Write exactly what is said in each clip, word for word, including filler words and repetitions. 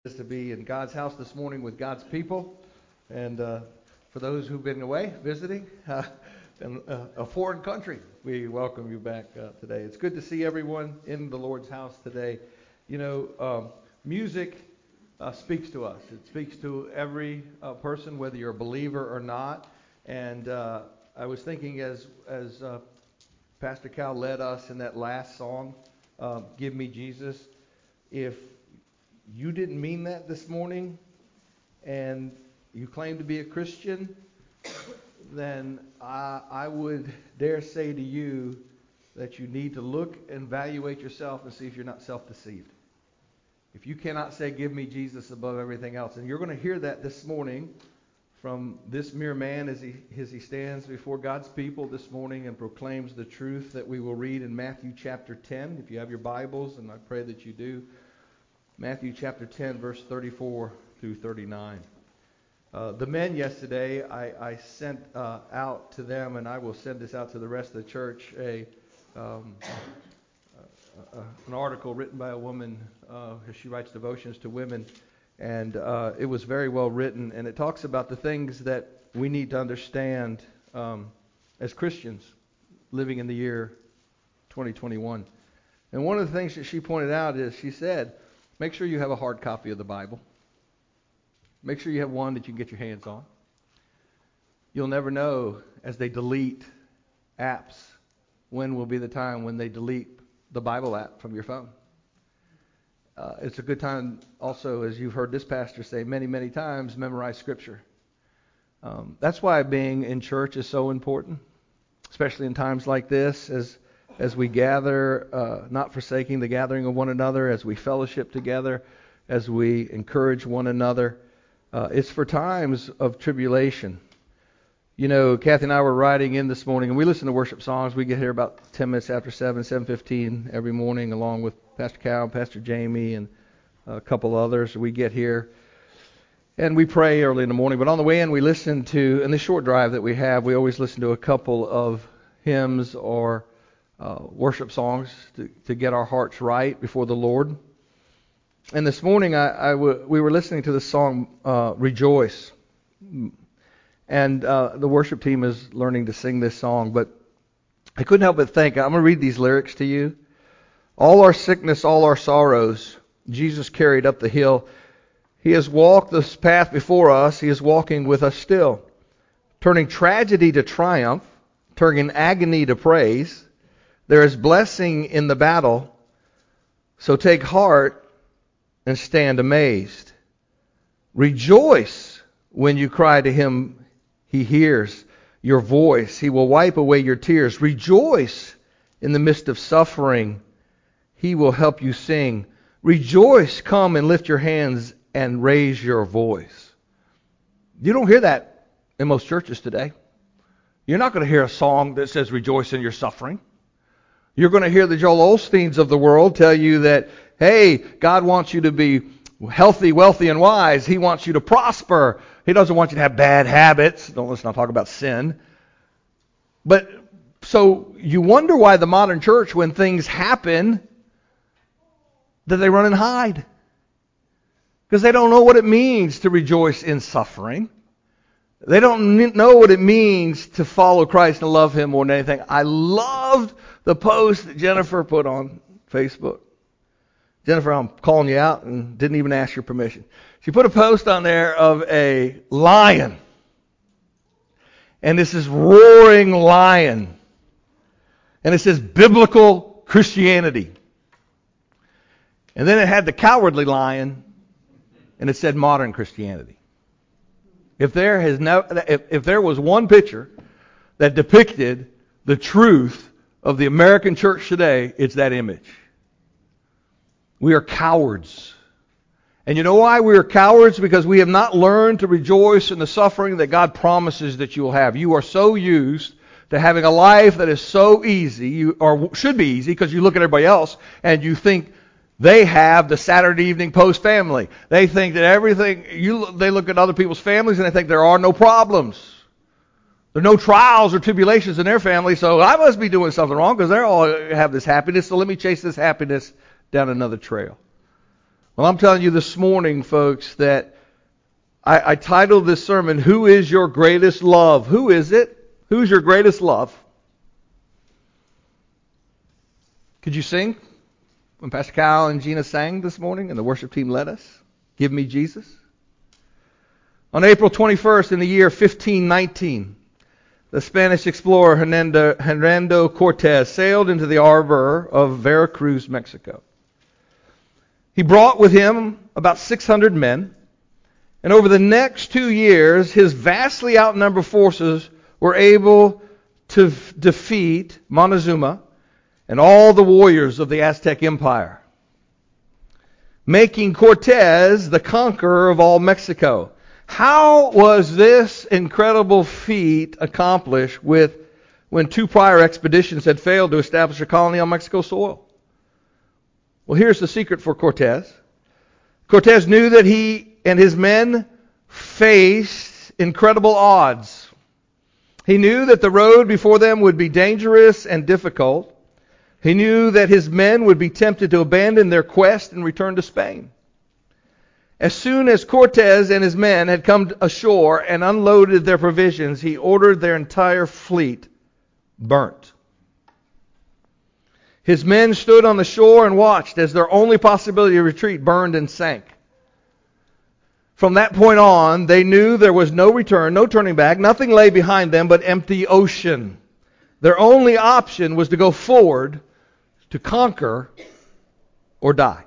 Is to be in God's house this morning with God's people, and uh, for those who've been away visiting uh, in uh, a foreign country, we welcome you back uh, today. It's good to see everyone in the Lord's house today. You know, um, music uh, speaks to us. It speaks to every uh, person, whether you're a believer or not. And uh, I was thinking as as uh, Pastor Cal led us in that last song, uh, "Give Me Jesus," if you didn't mean that this morning, and you claim to be a Christian, then I, I would dare say to you that you need to look and evaluate yourself and see if you're not self-deceived. If you cannot say, "Give me Jesus" above everything else, and you're going to hear that this morning from this mere man as he, as he stands before God's people this morning and proclaims the truth that we will read in Matthew chapter ten. If you have your Bibles, and I pray that you do, Matthew chapter ten, verse thirty-four through thirty-nine. Uh, the men yesterday, I, I sent uh, out to them, and I will send this out to the rest of the church, a um, uh, uh, an article written by a woman. Uh, she writes devotions to women, and uh, it was very well written, and it talks about the things that we need to understand um, as Christians living in the year twenty twenty-one. And one of the things that she pointed out is, she said, make sure you have a hard copy of the Bible. Make sure you have one that you can get your hands on. You'll never know, as they delete apps, when will be the time when they delete the Bible app from your phone. Uh, it's a good time also, as you've heard this pastor say many, many times, memorize Scripture. Um, that's why being in church is so important, especially in times like this, as as we gather, uh, not forsaking the gathering of one another, as we fellowship together, as we encourage one another. Uh, it's for times of tribulation. You know, Kathy and I were riding in this morning, and we listen to worship songs. We get here about ten minutes after seven, seven fifteen every morning, along with Pastor Cal, Pastor Jamie, and a couple others. We get here, and we pray early in the morning. But on the way in, we listen to, in the short drive that we have, we always listen to a couple of hymns or Uh, worship songs to, to get our hearts right before the Lord. And this morning I, I w- we were listening to the song uh, Rejoice. And uh, the worship team is learning to sing this song, but I couldn't help but think, I'm going to read these lyrics to you. All our sickness, all our sorrows, Jesus carried up the hill. He has walked this path before us. He is walking with us still, turning tragedy to triumph, turning agony to praise. There is blessing in the battle, so take heart and stand amazed. Rejoice when you cry to Him. He hears your voice. He will wipe away your tears. Rejoice in the midst of suffering. He will help you sing. Rejoice, come and lift your hands and raise your voice. You don't hear that in most churches today. You're not going to hear a song that says rejoice in your suffering. You're going to hear the Joel Osteens of the world tell you that, hey, God wants you to be healthy, wealthy, and wise. He wants you to prosper. He doesn't want you to have bad habits. Don't let's not talk about sin. But so you wonder why the modern church, when things happen, that they run and hide. Because they don't know what it means to rejoice in suffering. They don't know what it means to follow Christ and love Him more than anything. I loved the post that Jennifer put on Facebook. Jennifer, I'm calling you out and didn't even ask your permission. She put a post on there of a lion. And this is roaring lion. And it says biblical Christianity. And then it had the cowardly lion. And it said modern Christianity. If there has no, if, if there was one picture that depicted the truth of the American church today, it's that image. We are cowards. And you know why we are cowards? Because we have not learned to rejoice in the suffering that God promises that you will have. You are so used to having a life that is so easy, you, or should be easy, because you look at everybody else and you think they have the Saturday Evening Post family. They think that everything, you, they look at other people's families and they think there are no problems. There are no trials or tribulations in their family, so I must be doing something wrong because they all have this happiness, so let me chase this happiness down another trail. Well, I'm telling you this morning, folks, that I, I titled this sermon, Who is Your Greatest Love? Who is it? Who's your greatest love? Could you sing when Pastor Kyle and Gina sang this morning and the worship team led us? Give me Jesus. On April twenty-first in the year fifteen nineteen, the Spanish explorer Hernando, Hernando Cortez sailed into the harbor of Veracruz, Mexico. He brought with him about six hundred men, and over the next two years, his vastly outnumbered forces were able to f- defeat Montezuma and all the warriors of the Aztec Empire, making Cortez the conqueror of all Mexico. How was this incredible feat accomplished with when two prior expeditions had failed to establish a colony on Mexico soil? Well, here's the secret for Cortez. Cortez knew that he and his men faced incredible odds. He knew that the road before them would be dangerous and difficult. He knew that his men would be tempted to abandon their quest and return to Spain. As soon as Cortez and his men had come ashore and unloaded their provisions, he ordered their entire fleet burnt. His men stood on the shore and watched as their only possibility of retreat burned and sank. From that point on, they knew there was no return, no turning back. Nothing lay behind them but empty ocean. Their only option was to go forward, to conquer, or die.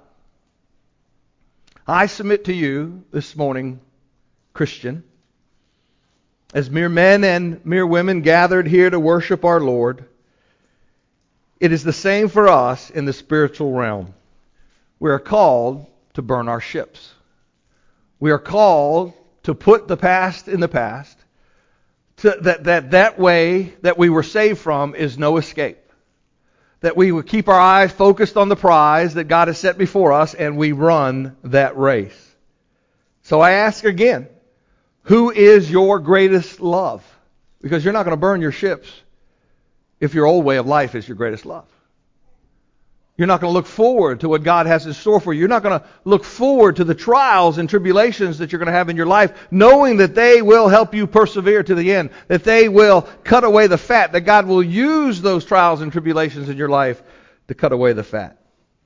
I submit to you this morning, Christian, as mere men and mere women gathered here to worship our Lord, it is the same for us in the spiritual realm. We are called to burn our ships. We are called to put the past in the past. To, that, that that way that we were saved from is no escape. That we would keep our eyes focused on the prize that God has set before us, and we run that race. So I ask again, who is your greatest love? Because you're not going to burn your ships if your old way of life is your greatest love. You're not going to look forward to what God has in store for you. You're not going to look forward to the trials and tribulations that you're going to have in your life, knowing that they will help you persevere to the end, that they will cut away the fat, that God will use those trials and tribulations in your life to cut away the fat.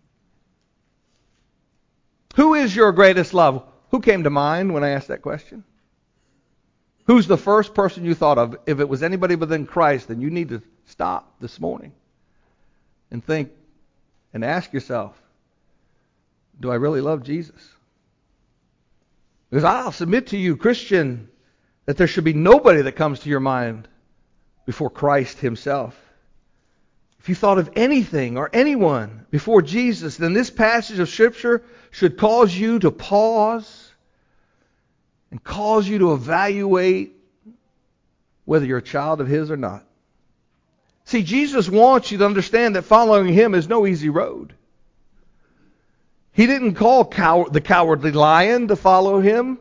Who is your greatest love? Who came to mind when I asked that question? Who's the first person you thought of? If it was anybody within Christ, then you need to stop this morning and think and ask yourself, do I really love Jesus? Because I'll submit to you, Christian, that there should be nobody that comes to your mind before Christ himself. If you thought of anything or anyone before Jesus, then this passage of Scripture should cause you to pause and cause you to evaluate whether you're a child of his or not. See, Jesus wants you to understand that following him is no easy road. He didn't call cow- the cowardly lion to follow him.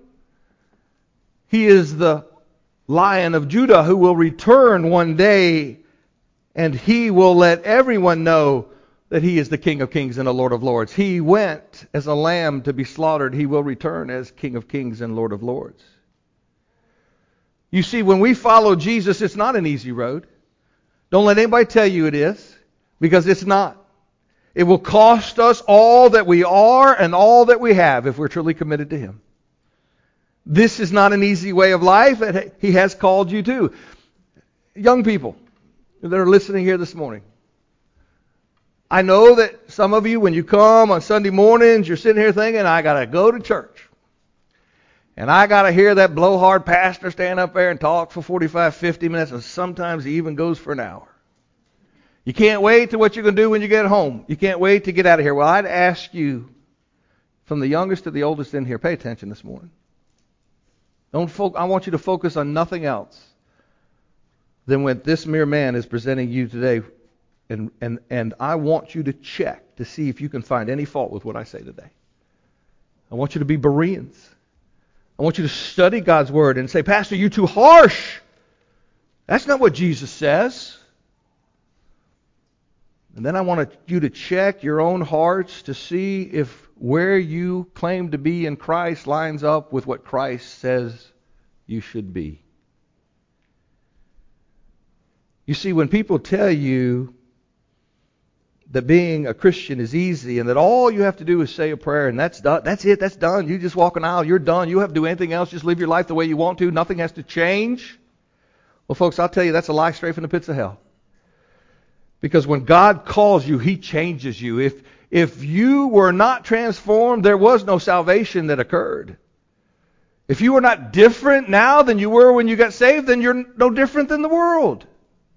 He is the Lion of Judah who will return one day, and he will let everyone know that he is the King of Kings and the Lord of Lords. He went as a lamb to be slaughtered. He will return as King of Kings and Lord of Lords. You see, when we follow Jesus, it's not an easy road. Don't let anybody tell you it is, because it's not. It will cost us all that we are and all that we have if we're truly committed to him. This is not an easy way of life that he has called you to. Young people that are listening here this morning, I know that some of you, when you come on Sunday mornings, you're sitting here thinking, I got to go to church. And I got to hear that blowhard pastor stand up there and talk for forty-five, fifty minutes, and sometimes he even goes for an hour. You can't wait to what you're going to do when you get home. You can't wait to get out of here. Well, I'd ask you, from the youngest to the oldest in here, pay attention this morning. Don't fo- I want you to focus on nothing else than what this mere man is presenting you today. And, and, and I want you to check to see if you can find any fault with what I say today. I want you to be Bereans. I want you to study God's Word and say, Pastor, you're too harsh. That's not what Jesus says. And then I want you to check your own hearts to see if where you claim to be in Christ lines up with what Christ says you should be. You see, when people tell you that being a Christian is easy and that all you have to do is say a prayer and that's done, that's it, that's done. You just walk an aisle, you're done. You don't have to do anything else. Just live your life the way you want to. Nothing has to change. Well, folks, I'll tell you, that's a lie straight from the pits of hell. Because when God calls you, He changes you. If, if you were not transformed, there was no salvation that occurred. If you are not different now than you were when you got saved, then you're no different than the world.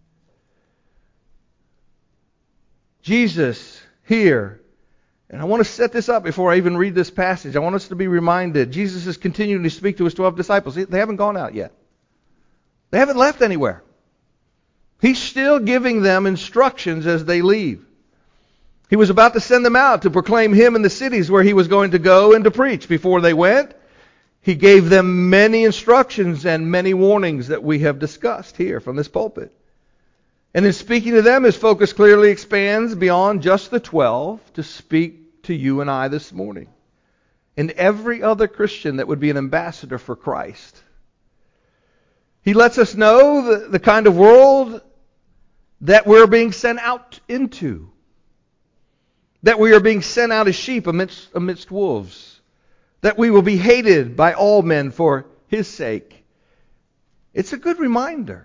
Jesus here, and I want to set this up before I even read this passage. I want us to be reminded, Jesus is continuing to speak to His twelve disciples. They haven't gone out yet. They haven't left anywhere. He's still giving them instructions as they leave. He was about to send them out to proclaim Him in the cities where He was going to go and to preach. Before they went, He gave them many instructions and many warnings that we have discussed here from this pulpit. And in speaking to them, His focus clearly expands beyond just the twelve to speak to you and I this morning. And every other Christian that would be an ambassador for Christ. He lets us know the, the kind of world that we're being sent out into. That we are being sent out as sheep amidst, amidst wolves. That we will be hated by all men for His sake. It's a good reminder.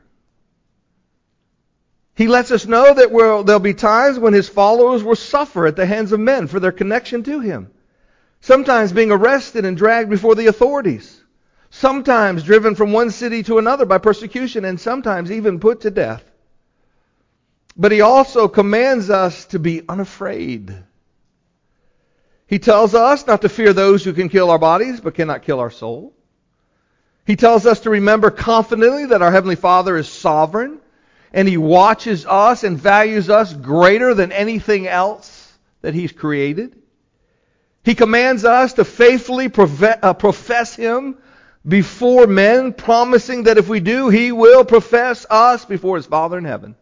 He lets us know that we'll, there'll be times when His followers will suffer at the hands of men for their connection to Him. Sometimes being arrested and dragged before the authorities. Sometimes driven from one city to another by persecution, and sometimes even put to death. But He also commands us to be unafraid. He tells us not to fear those who can kill our bodies but cannot kill our soul. He tells us to remember confidently that our Heavenly Father is sovereign and He watches us and values us greater than anything else that He's created. He commands us to faithfully profess Him before men, promising that if we do, He will profess us before His Father in heaven.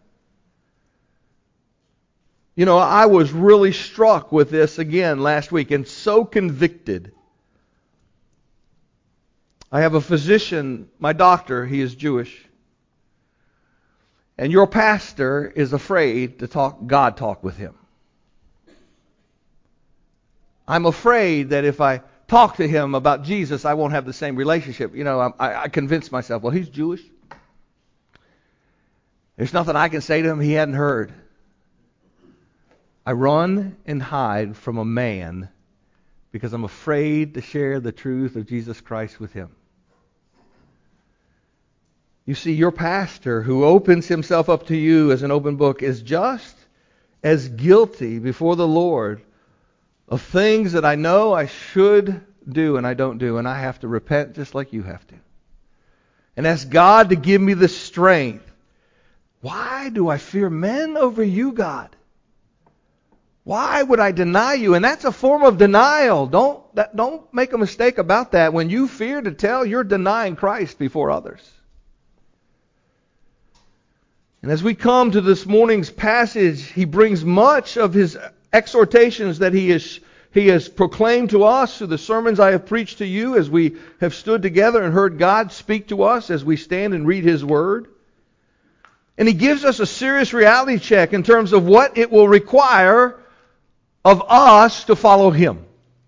You know, I was really struck with this again last week and so convicted. I have a physician, my doctor, he is Jewish. And your pastor is afraid to talk God talk with him. I'm afraid that if I talk to him about Jesus, I won't have the same relationship. You know, I, I convinced myself, well, he's Jewish. There's nothing I can say to him he hadn't heard. I run and hide from a man because I'm afraid to share the truth of Jesus Christ with him. You see, your pastor who opens himself up to you as an open book is just as guilty before the Lord of things that I know I should do and I don't do, and I have to repent just like you have to. And ask God to give me the strength. Why do I fear men over you, God? Why would I deny you? And that's a form of denial. Don't, that, don't make a mistake about that. When you fear to tell, you're denying Christ before others. And as we come to this morning's passage, he brings much of his exhortations that he has, he has proclaimed to us through the sermons I have preached to you as we have stood together and heard God speak to us as we stand and read His Word. And he gives us a serious reality check in terms of what it will require of us to follow Him.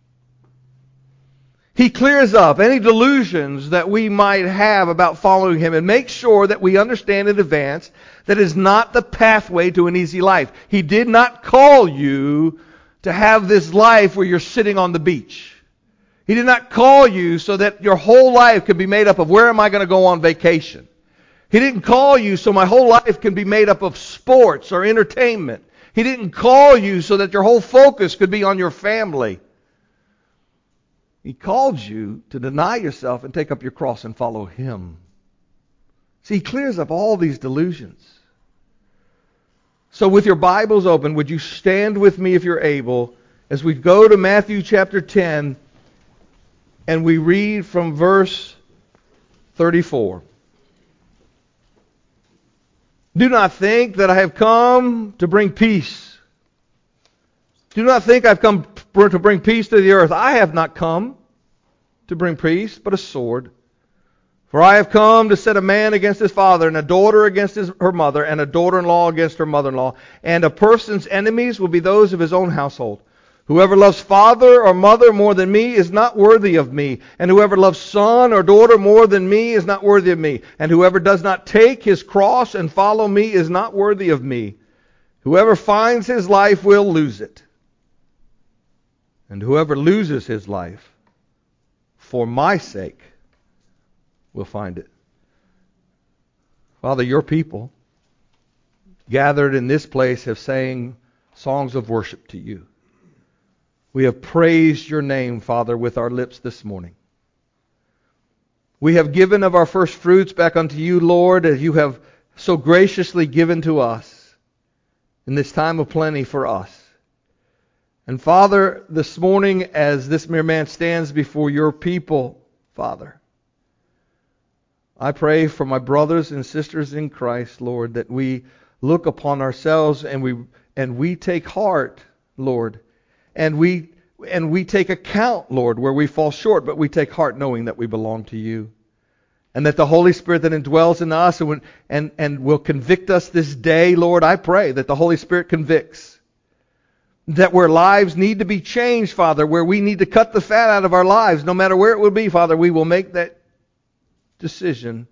He clears up any delusions that we might have about following Him and makes sure that we understand in advance that is not the pathway to an easy life. He did not call you to have this life where you're sitting on the beach. He did not call you so that your whole life can be made up of where am I going to go on vacation. He didn't call you so my whole life can be made up of sports or entertainment. He didn't call you so that your whole focus could be on your family. He called you to deny yourself and take up your cross and follow Him. See, He clears up all these delusions. So with your Bibles open, would you stand with me if you're able as we go to Matthew chapter ten and we read from verse thirty-four. Do not think that I have come to bring peace, Do not think I've come to bring peace to the earth. I have not come to bring peace, but a sword. For I have come to set a man against his father, and a daughter against his, her mother, and a daughter-in-law against her mother-in-law. And a person's enemies will be those of his own household. Whoever loves father or mother more than me is not worthy of me. And whoever loves son or daughter more than me is not worthy of me. And whoever does not take his cross and follow me is not worthy of me. Whoever finds his life will lose it. And whoever loses his life for my sake will find it. Father, your people gathered in this place have sang songs of worship to you. We have praised your name, Father, with our lips this morning. We have given of our first fruits back unto you, Lord, as you have so graciously given to us in this time of plenty for us. And Father, this morning as this mere man stands before your people, Father, I pray for my brothers and sisters in Christ, Lord, that we look upon ourselves and we and we take heart, Lord, and we and we take account, Lord, where we fall short, but we take heart knowing that we belong to you. And that the Holy Spirit that indwells in us and, and, and will convict us this day, Lord, I pray that the Holy Spirit convicts. That where lives need to be changed, Father, where we need to cut the fat out of our lives, no matter where it will be, Father, we will make that decision.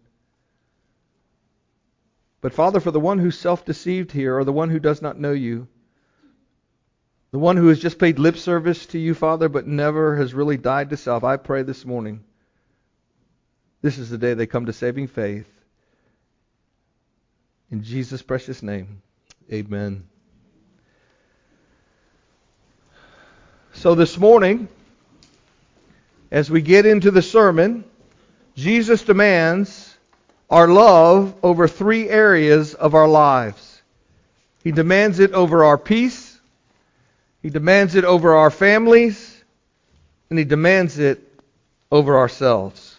But Father, for the one who's self-deceived here, or the one who does not know you, the one who has just paid lip service to you, Father, but never has really died to self, I pray this morning, this is the day they come to saving faith. In Jesus' precious name, amen. So this morning, as we get into the sermon, Jesus demands our love over three areas of our lives. He demands it over our peace, He demands it over our families, and He demands it over ourselves.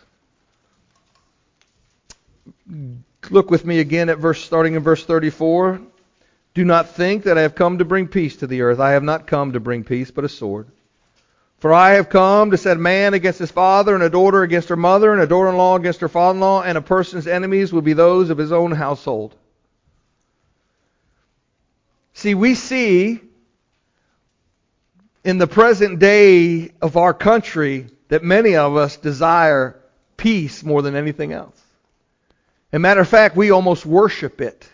Look with me again at verse starting in verse thirty-four. Do not think that I have come to bring peace to the earth. I have not come to bring peace, but a sword. For I have come to set a man against his father, and a daughter against her mother, and a daughter-in-law against her father-in-law, and a person's enemies will be those of his own household. See, we see in the present day of our country that many of us desire peace more than anything else. As a matter of fact, we almost worship it.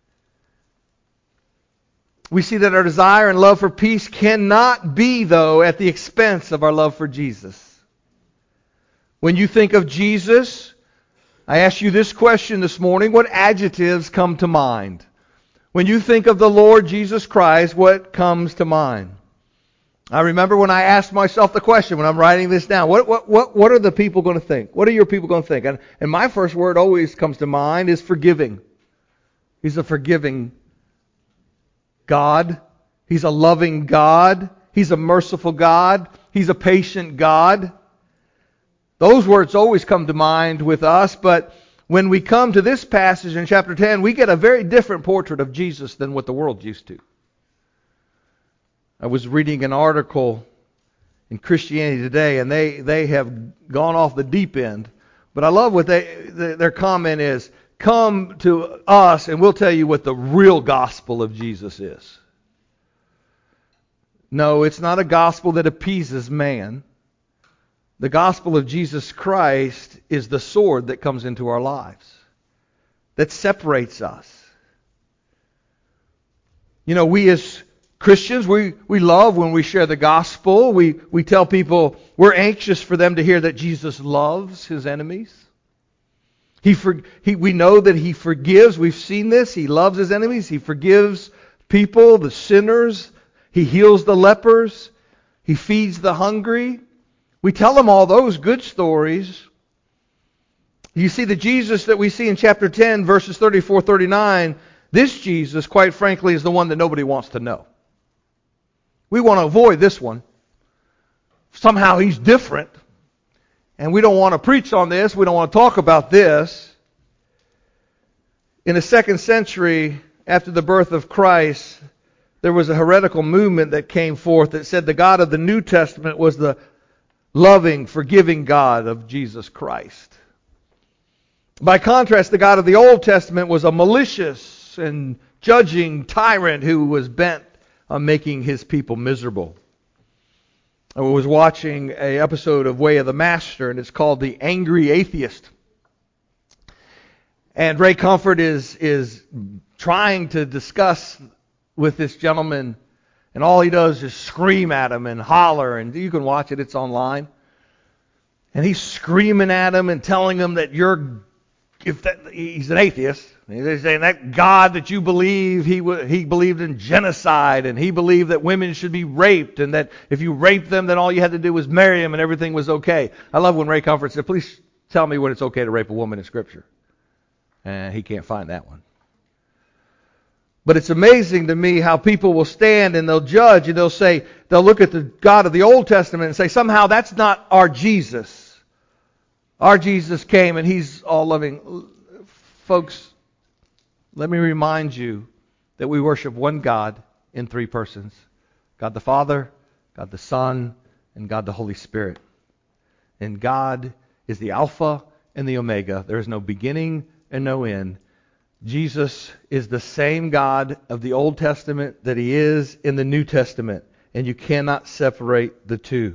We see that our desire and love for peace cannot be, though, at the expense of our love for Jesus. When you think of Jesus, I ask you this question this morning, what adjectives come to mind? When you think of the Lord Jesus Christ, what comes to mind? I remember when I asked myself the question when I'm writing this down, what what what, what are the people going to think? What are your people going to think? And, and my first word always comes to mind is forgiving. He's a forgiving God. He's a loving God. He's a merciful God. He's a patient God. Those words always come to mind with us, but when we come to this passage in chapter ten, we get a very different portrait of Jesus than what the world used to. I was reading an article in Christianity Today, and they, they have gone off the deep end. But I love what they their comment is, come to us and we'll tell you what the real gospel of Jesus is. No, it's not a gospel that appeases man. The gospel of Jesus Christ is the sword that comes into our lives, that separates us. You know, we as Christians, we, we love when we share the gospel. We, we tell people we're anxious for them to hear that Jesus loves His enemies. He, for, he we know that He forgives. We've seen this. He loves His enemies. He forgives people, the sinners. He heals the lepers. He feeds the hungry. We tell them all those good stories. You see, the Jesus that we see in chapter ten, verses thirty-four, thirty-nine, this Jesus, quite frankly, is the one that nobody wants to know. We want to avoid this one. Somehow He's different. And we don't want to preach on this. We don't want to talk about this. In the second century, after the birth of Christ, there was a heretical movement that came forth that said the God of the New Testament was the loving, forgiving God of Jesus Christ. By contrast, the God of the Old Testament was a malicious and judging tyrant who was bent on making his people miserable. I was watching an episode of Way of the Master, and it's called The Angry Atheist. And Ray Comfort is is trying to discuss with this gentleman, and all he does is scream at him and holler, and you can watch it, it's online. And he's screaming at him and telling him that you're, if that, he's an atheist, and he's saying that God that you believe, he he believed in genocide, and he believed that women should be raped, and that if you raped them, then all you had to do was marry them and everything was okay. I love when Ray Comfort said, please tell me when it's okay to rape a woman in Scripture. And he can't find that one. But it's amazing to me how people will stand and they'll judge and they'll say, they'll look at the God of the Old Testament and say, somehow that's not our Jesus. Our Jesus came and he's all loving. Folks, let me remind you that we worship one God in three persons. God the Father, God the Son, and God the Holy Spirit. And God is the Alpha and the Omega. There is no beginning and no end. Jesus is the same God of the Old Testament that he is in the New Testament, and you cannot separate the two.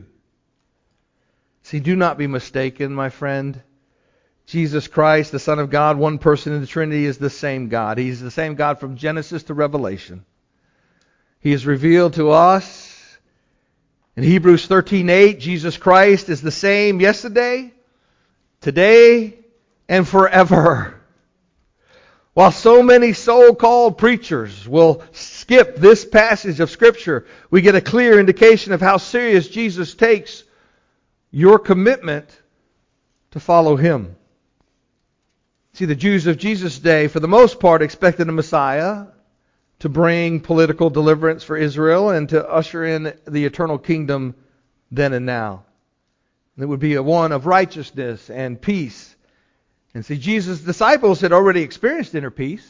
See, do not be mistaken, my friend. Jesus Christ, the Son of God, one person in the Trinity, is the same God. He's the same God from Genesis to Revelation. He is revealed to us. In Hebrews thirteen eight, Jesus Christ is the same yesterday, today, and forever. While so many so-called preachers will skip this passage of Scripture, we get a clear indication of how serious Jesus takes your commitment to follow him. See, the Jews of Jesus' day, for the most part, expected a Messiah to bring political deliverance for Israel and to usher in the eternal kingdom then and now. And it would be a one of righteousness and peace. And see, Jesus' disciples had already experienced inner peace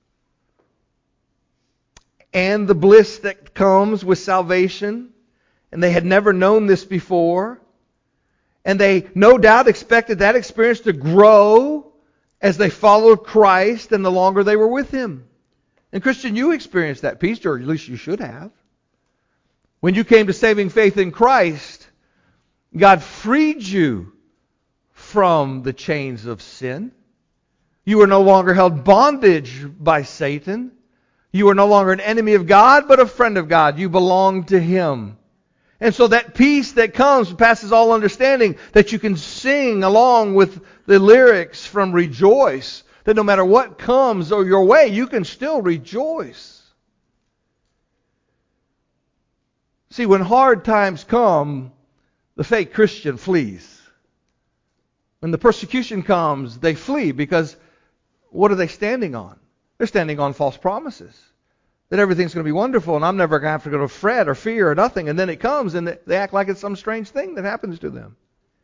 and the bliss that comes with salvation. And they had never known this before. And they no doubt expected that experience to grow as they followed Christ and the longer they were with him. And Christian, you experienced that peace, or at least you should have. When you came to saving faith in Christ, God freed you from the chains of sin. You are no longer held bondage by Satan. You are no longer an enemy of God, but a friend of God. You belong to him. And so that peace that comes, passes all understanding, that you can sing along with the lyrics from Rejoice, that no matter what comes or your way, you can still rejoice. See, when hard times come, the fake Christian flees. When the persecution comes, they flee because what are they standing on? They're standing on false promises. That everything's going to be wonderful and I'm never going to have to go to fret or fear or nothing. And then it comes and they act like it's some strange thing that happens to them.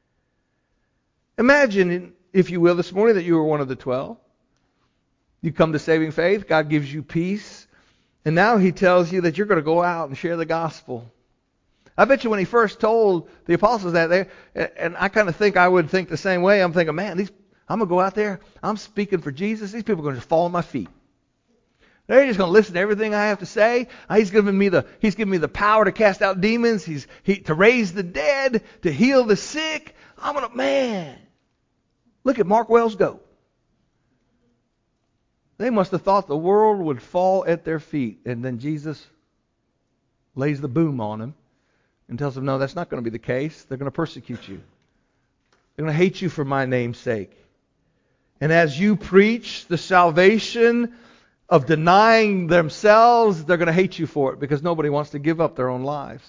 Imagine, if you will, this morning that you were one of the twelve. You come to saving faith. God gives you peace. And now he tells you that you're going to go out and share the gospel. I bet you when he first told the apostles that, they, and I kind of think I would think the same way. I'm thinking, man, these, I'm going to go out there. I'm speaking for Jesus. These people are going to just fall on my feet. They're just going to listen to everything I have to say. He's given me the He's given me the power to cast out demons. He's he, to raise the dead, to heal the sick. I'm gonna man. Look at Mark Wells go. They must have thought the world would fall at their feet, and then Jesus lays the boom on them and tells them, "No, that's not going to be the case. They're going to persecute you. They're going to hate you for my name's sake." And as you preach the salvation of denying themselves, they're going to hate you for it because nobody wants to give up their own lives.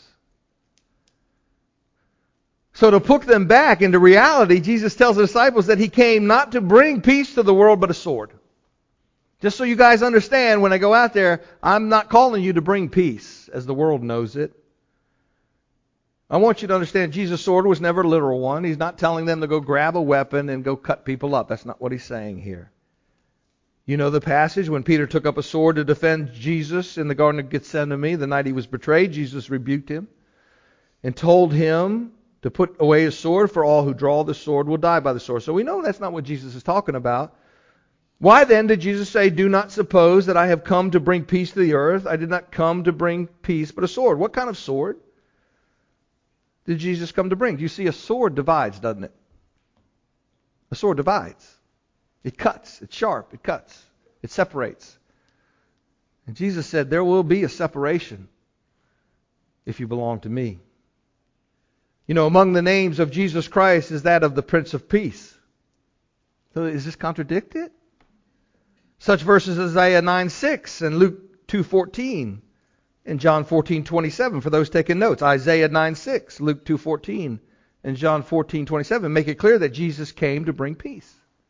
So to put them back into reality, Jesus tells the disciples that he came not to bring peace to the world, but a sword. Just so you guys understand, when I go out there, I'm not calling you to bring peace as the world knows it. I want you to understand Jesus' sword was never a literal one. He's not telling them to go grab a weapon and go cut people up. That's not what he's saying here. You know the passage when Peter took up a sword to defend Jesus in the Garden of Gethsemane the night he was betrayed. Jesus rebuked him and told him to put away his sword, for all who draw the sword will die by the sword. So we know that's not what Jesus is talking about. Why then did Jesus say, do not suppose that I have come to bring peace to the earth? I did not come to bring peace, but a sword. What kind of sword did Jesus come to bring? You see, a sword divides, doesn't it? A sword divides. It cuts. It's sharp. It cuts. It separates. And Jesus said, there will be a separation if you belong to me. You know, among the names of Jesus Christ is that of the Prince of Peace. So is this contradicted? Such verses as Isaiah nine six and Luke two fourteen and John fourteen twenty-seven. For those taking notes, Isaiah nine six, Luke two fourteen, and John fourteen twenty-seven make it clear that Jesus came to bring peace.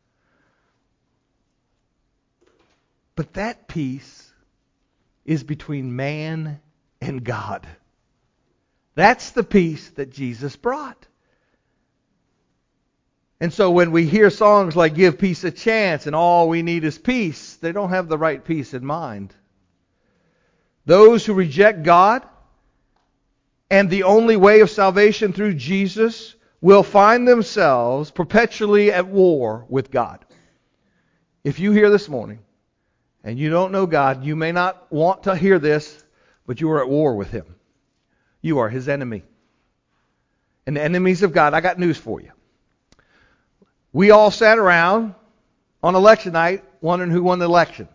But that peace is between man and God. That's the peace that Jesus brought. And so when we hear songs like Give Peace a Chance and All We Need Is Peace, they don't have the right peace in mind. Those who reject God and the only way of salvation through Jesus will find themselves perpetually at war with God. If you hear this morning and you don't know God, you may not want to hear this, but you are at war with Him. You are His enemy. And the enemies of God, I got news for you. We all sat around on election night wondering who won the election.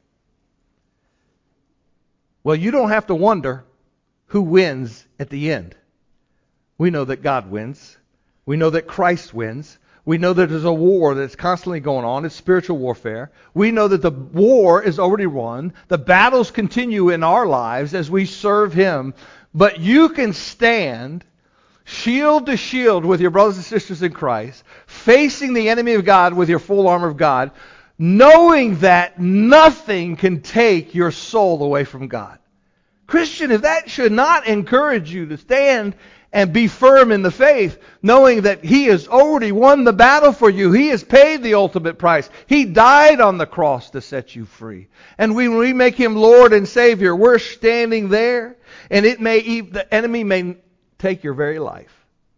Well, you don't have to wonder who wins at the end. We know that God wins. We know that Christ wins. We know that there's a war that's constantly going on. It's spiritual warfare. We know that the war is already won. The battles continue in our lives as we serve Him. But you can stand shield to shield with your brothers and sisters in Christ, facing the enemy of God with your full armor of God, knowing that nothing can take your soul away from God. Christian, if that should not encourage you to stand and be firm in the faith, knowing that He has already won the battle for you. He has paid the ultimate price. He died on the cross to set you free. And when we make Him Lord and Savior, we're standing there, and it may the enemy may take your very life.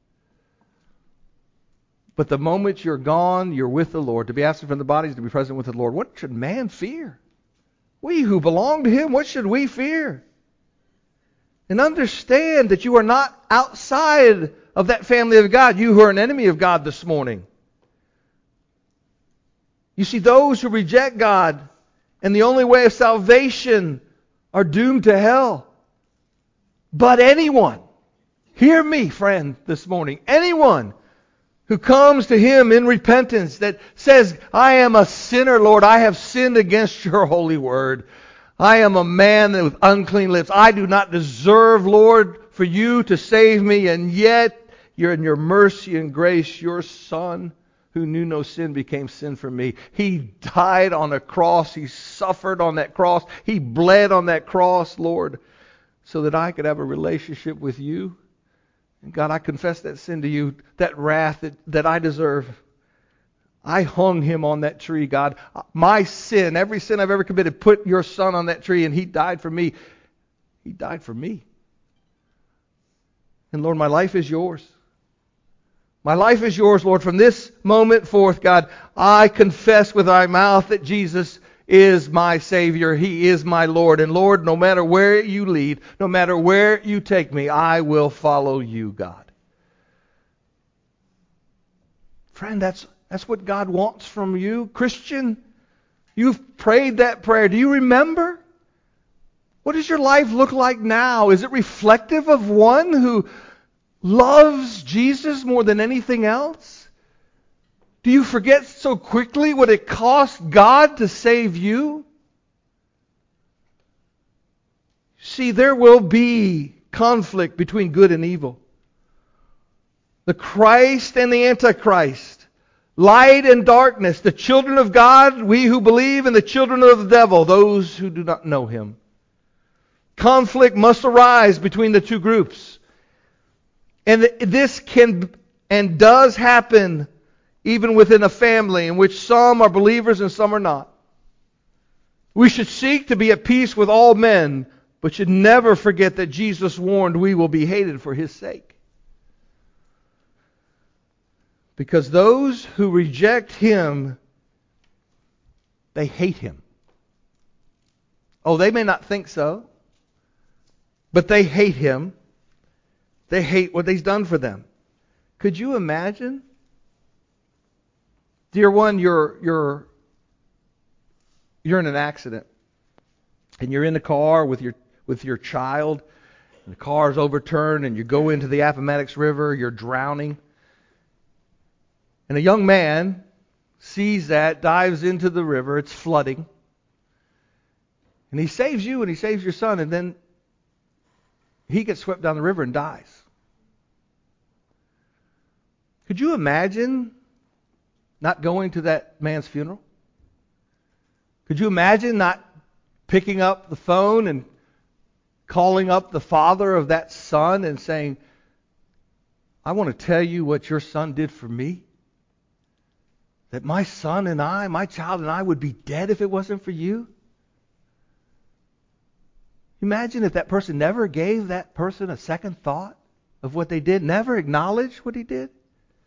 But the moment you're gone, you're with the Lord. To be absent from the body is to be present with the Lord. What should man fear? We who belong to Him, what should we fear? And understand that you are not outside of that family of God, you who are an enemy of God this morning. You see, those who reject God and the only way of salvation are doomed to hell. But anyone, hear me, friend, this morning, anyone who comes to Him in repentance, that says, I am a sinner, Lord, I have sinned against your holy word. I am a man with unclean lips. I do not deserve, Lord, for you to save me, and yet you're in your mercy and grace, your Son, who knew no sin, became sin for me. He died on a cross. He suffered on that cross. He bled on that cross, Lord, so that I could have a relationship with you. And God, I confess that sin to you, that wrath that, that I deserve. I hung Him on that tree, God. My sin, every sin I've ever committed, put your Son on that tree, and He died for me. He died for me. And Lord, my life is yours. My life is yours, Lord. From this moment forth, God, I confess with my mouth that Jesus is my Savior. He is my Lord. And Lord, no matter where you lead, no matter where you take me, I will follow you, God. Friend, that's That's what God wants from you. Christian, you've prayed that prayer. Do you remember? What does your life look like now? Is it reflective of one who loves Jesus more than anything else? Do you forget so quickly what it cost God to save you? See, there will be conflict between good and evil. The Christ and the Antichrist. Light and darkness, the children of God, we who believe, and the children of the devil, those who do not know Him. Conflict must arise between the two groups. And this can and does happen even within a family in which some are believers and some are not. We should seek to be at peace with all men, but should never forget that Jesus warned we will be hated for His sake. Because those who reject Him, they hate Him. Oh, they may not think so, but they hate Him. They hate what He's done for them. Could you imagine? Dear one, you're you're you're in an accident, and you're in the car with your with your child, and the car's overturned, and you go into the Appomattox River, you're drowning, and a young man sees that, dives into the river, it's flooding, and he saves you and he saves your son, and then he gets swept down the river and dies. Could you imagine not going to that man's funeral? Could you imagine not picking up the phone and calling up the father of that son and saying, I want to tell you what your son did for me? That my son and I, my child and I would be dead if it wasn't for you? Imagine if that person never gave that person a second thought of what they did, never acknowledged what he did.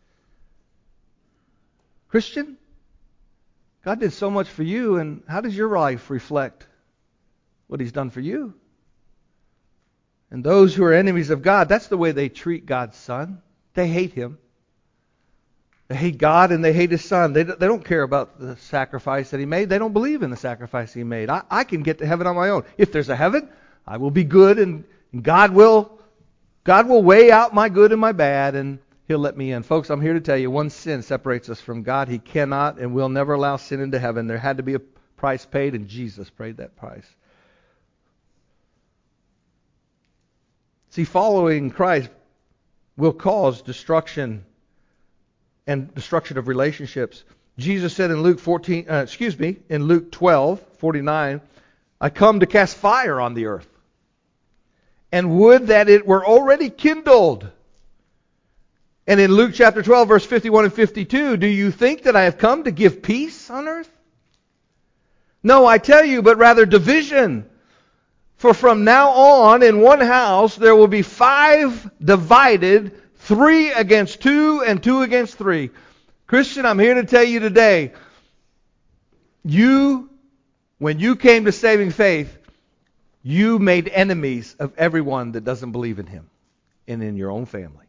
Christian, God did so much for you, and how does your life reflect what He's done for you? And those who are enemies of God, that's the way they treat God's Son. They hate Him. They hate God and they hate His Son. They, they don't care about the sacrifice that He made. They don't believe in the sacrifice He made. I, I can get to heaven on my own. If there's a heaven, I will be good, and, and God will God will weigh out my good and my bad, and He'll let me in. Folks, I'm here to tell you, one sin separates us from God. He cannot and will never allow sin into heaven. There had to be a price paid, and Jesus paid that price. See, following Christ will cause destruction and destruction of relationships. Jesus said in Luke fourteen, uh, excuse me, in Luke twelve forty-nine, I come to cast fire on the earth, and would that it were already kindled. And in Luke chapter twelve, verse fifty-one and fifty-two, do you think that I have come to give peace on earth? No, I tell you, but rather division. For from now on, in one house, there will be five divided, three against two and two against three. Christian, I'm here to tell you today, you, when you came to saving faith, you made enemies of everyone that doesn't believe in Him and in your own family.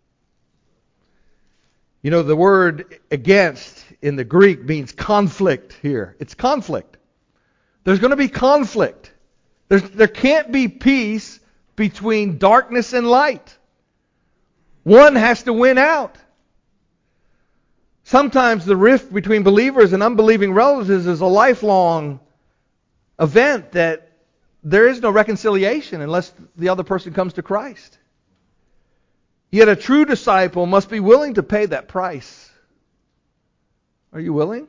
You know, the word against in the Greek means conflict here. It's conflict. There's going to be conflict. There's, there can't be peace between darkness and light. One has to win out. Sometimes the rift between believers and unbelieving relatives is a lifelong event that there is no reconciliation unless the other person comes to Christ. Yet a true disciple must be willing to pay that price. Are you willing?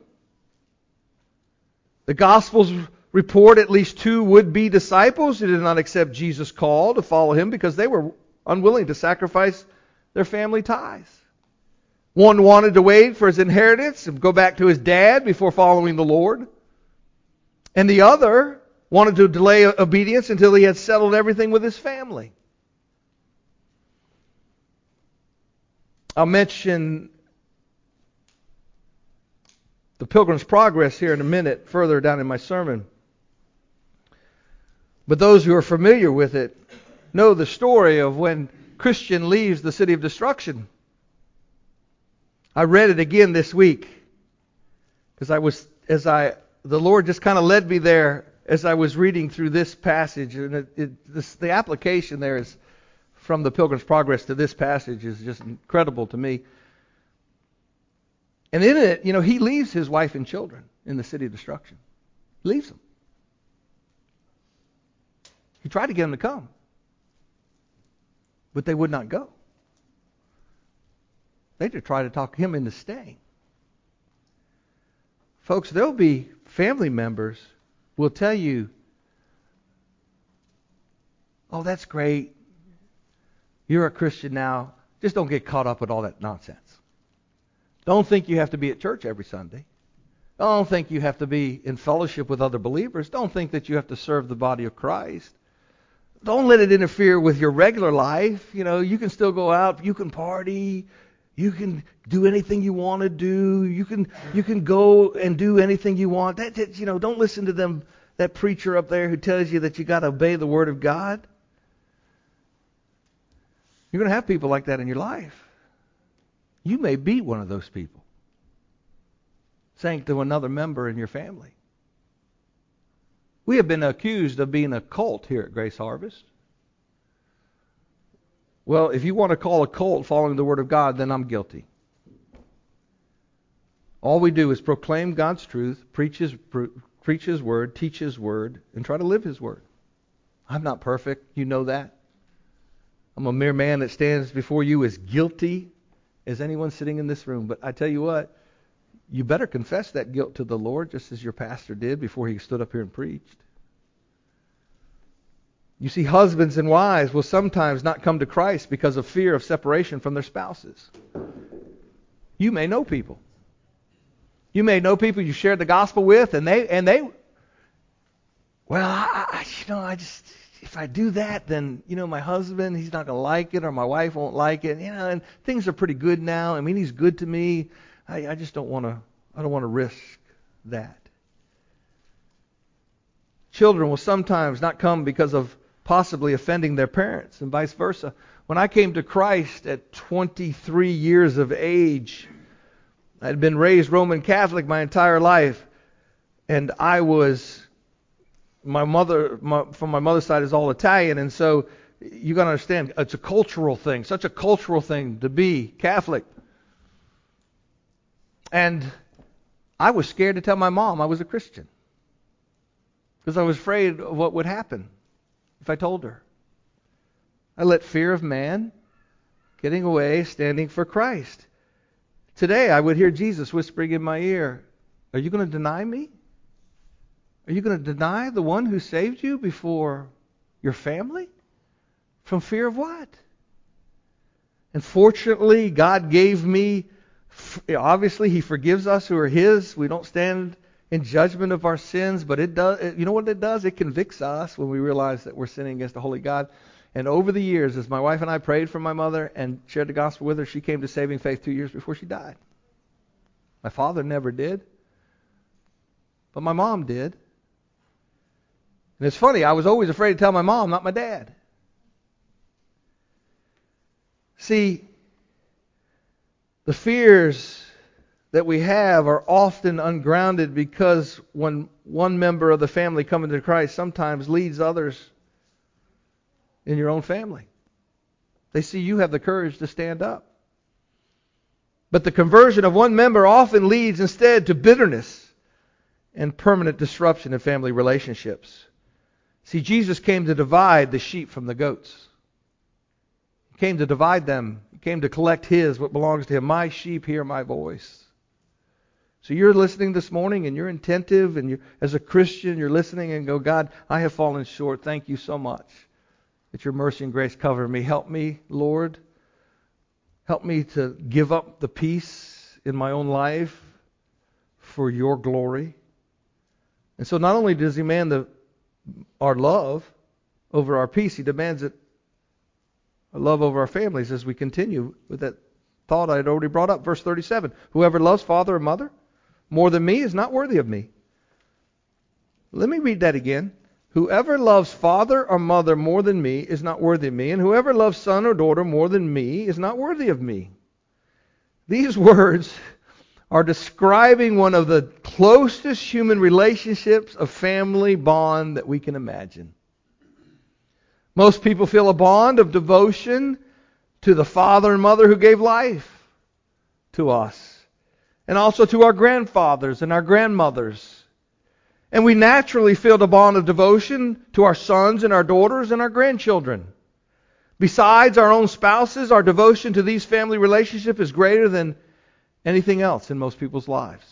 The Gospels report at least two would-be disciples who did not accept Jesus' call to follow Him because they were unwilling to sacrifice their family ties. One wanted to wait for his inheritance and go back to his dad before following the Lord. And the other wanted to delay obedience until he had settled everything with his family. I'll mention the Pilgrim's Progress here in a minute, further down in my sermon. But those who are familiar with it know the story of when Christian leaves the city of destruction. I read it again this week because I was, as I, the Lord just kind of led me there as I was reading through this passage, and it, it, this, the application there is from the Pilgrim's Progress to this passage is just incredible to me. And in it, you know, he leaves his wife and children in the city of destruction. He leaves them. He tried to get them to come, but they would not go. They just tried to talk him into staying. Folks, there'll be family members who will tell you, oh, that's great. You're a Christian now. Just don't get caught up with all that nonsense. Don't think you have to be at church every Sunday. Don't think you have to be in fellowship with other believers. Don't think that you have to serve the body of Christ. Don't let it interfere with your regular life. You know, you can still go out, you can party, you can do anything you want to do, you can you can go and do anything you want. That, that you know, don't listen to them, that preacher up there who tells you that you got to obey the Word of God. You're going to have people like that in your life. You may be one of those people, saying to another member in your family. We have been accused of being a cult here at Grace Harvest. Well, if you want to call a cult following the Word of God, then I'm guilty. All we do is proclaim God's truth, preach His, preach His Word, teach His Word, and try to live His Word. I'm not perfect. You know that. I'm a mere man that stands before you as guilty as anyone sitting in this room. But I tell you what, you better confess that guilt to the Lord, just as your pastor did before he stood up here and preached. You see, husbands and wives will sometimes not come to Christ because of fear of separation from their spouses. You may know people. You may know people you shared the gospel with, and they, and they, well, I, I, you know, I just, if I do that, then, you know, my husband, he's not going to like it, or my wife won't like it. You know, and things are pretty good now. I mean, he's good to me. I, I just don't want to, I don't want to risk that. Children will sometimes not come because of possibly offending their parents, and vice versa. When I came to Christ at twenty-three years of age, I had been raised Roman Catholic my entire life, and I was, my mother, my, from my mother's side is all Italian, and so you got to understand, it's a cultural thing, such a cultural thing to be Catholic. And I was scared to tell my mom I was a Christian, because I was afraid of what would happen if I told her. I let fear of man getting away, standing for Christ. Today I would hear Jesus whispering in my ear, are you going to deny me? Are you going to deny the one who saved you before your family? From fear of what? And fortunately, God gave me, obviously He forgives us who are His. We don't stand in judgment of our sins, but it does. You know what it does? It convicts us when we realize that we're sinning against a holy God. And over the years, as my wife and I prayed for my mother and shared the gospel with her, she came to saving faith two years before she died. My father never did, but my mom did. And it's funny, I was always afraid to tell my mom, not my dad. See, the fears that we have are often ungrounded, because when one member of the family coming to Christ sometimes leads others in your own family. They see you have the courage to stand up. But the conversion of one member often leads instead to bitterness and permanent disruption in family relationships. See, Jesus came to divide the sheep from the goats. He came to divide them. He came to collect His, what belongs to Him. My sheep hear my voice. So you're listening this morning, and you're attentive, and you're, as a Christian, you're listening and go, God, I have fallen short. Thank you so much that your mercy and grace cover me. Help me, Lord. Help me to give up the peace in my own life for your glory. And so not only does He demand the, our love over our peace, He demands it, our love over our families, as we continue with that thought I had already brought up. Verse thirty-seven, whoever loves father or mother more than me is not worthy of me. Let me read that again. Whoever loves father or mother more than me is not worthy of me, and whoever loves son or daughter more than me is not worthy of me. These words are describing one of the closest human relationships, a family bond that we can imagine. Most people feel a bond of devotion to the father and mother who gave life to us, and also to our grandfathers and our grandmothers. And we naturally feel the bond of devotion to our sons and our daughters and our grandchildren. Besides our own spouses, our devotion to these family relationships is greater than anything else in most people's lives.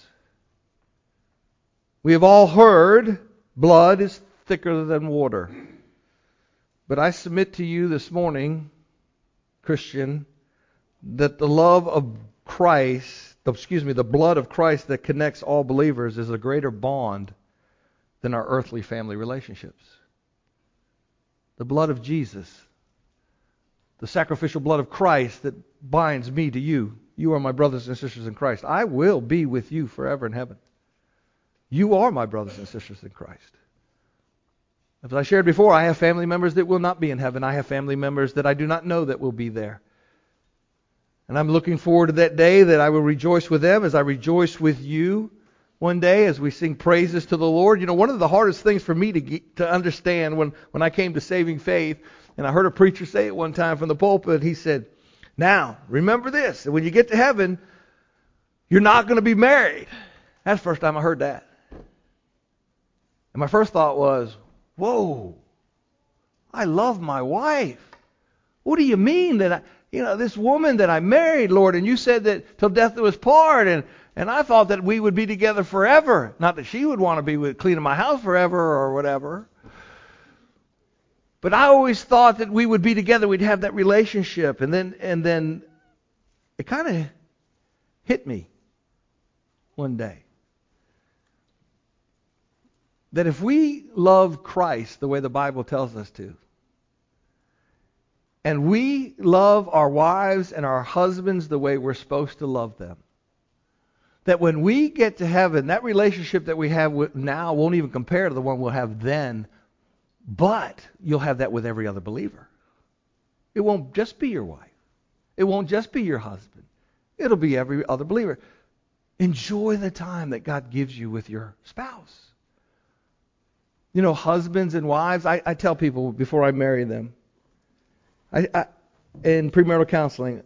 We have all heard blood is thicker than water. But I submit to you this morning, Christian, that the love of Christ the, excuse me, the blood of Christ that connects all believers is a greater bond than our earthly family relationships. The blood of Jesus, the sacrificial blood of Christ that binds me to you. You are my brothers and sisters in Christ. I will be with you forever in heaven. You are my brothers and sisters in Christ. As I shared before, I have family members that will not be in heaven. I have family members that I do not know that will be there. And I'm looking forward to that day that I will rejoice with them as I rejoice with you one day as we sing praises to the Lord. You know, one of the hardest things for me to get, to understand when, when I came to saving faith, and I heard a preacher say it one time from the pulpit, he said, now, remember this, that when you get to heaven, you're not going to be married. That's the first time I heard that. And my first thought was, whoa, I love my wife. What do you mean that I, you know, this woman that I married, Lord, and you said that till death do us part, and, and I thought that we would be together forever. Not that she would want to be with, cleaning my house forever or whatever. But I always thought that we would be together, we'd have that relationship. And then and then it kind of hit me one day that if we love Christ the way the Bible tells us to, and we love our wives and our husbands the way we're supposed to love them, that when we get to heaven, that relationship that we have now won't even compare to the one we'll have then. But you'll have that with every other believer. It won't just be your wife. It won't just be your husband. It'll be every other believer. Enjoy the time that God gives you with your spouse. You know, husbands and wives, I, I tell people before I marry them, I, I, in premarital counseling,